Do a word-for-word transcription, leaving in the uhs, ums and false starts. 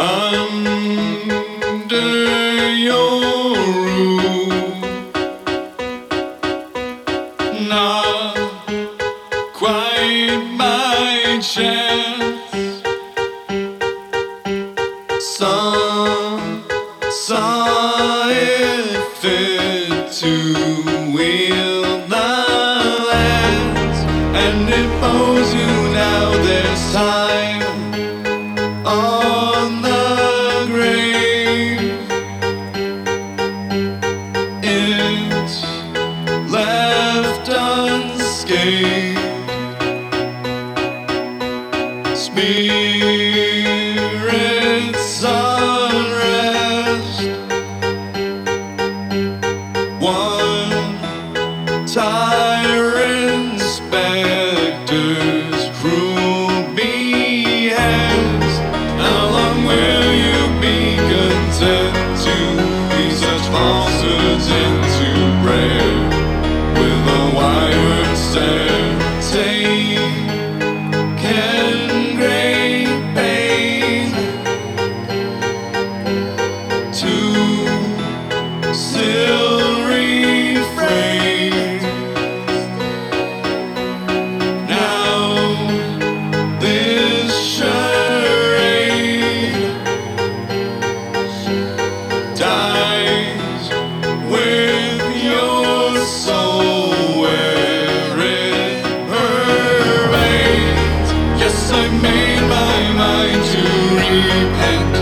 under your roof. Not quite by chance. Some saw it fit to wield the lance, and it bows you now. There's time on the grave. It's left unscathed. Spirits unrest. One tyrant specters cruel beheads. How long will you be content to be such falsehoods into prayer with a wire stare? Take can great pain to still refrain. Now this charade dies with your soul where it pervades. Yes, I've made my mind to repent.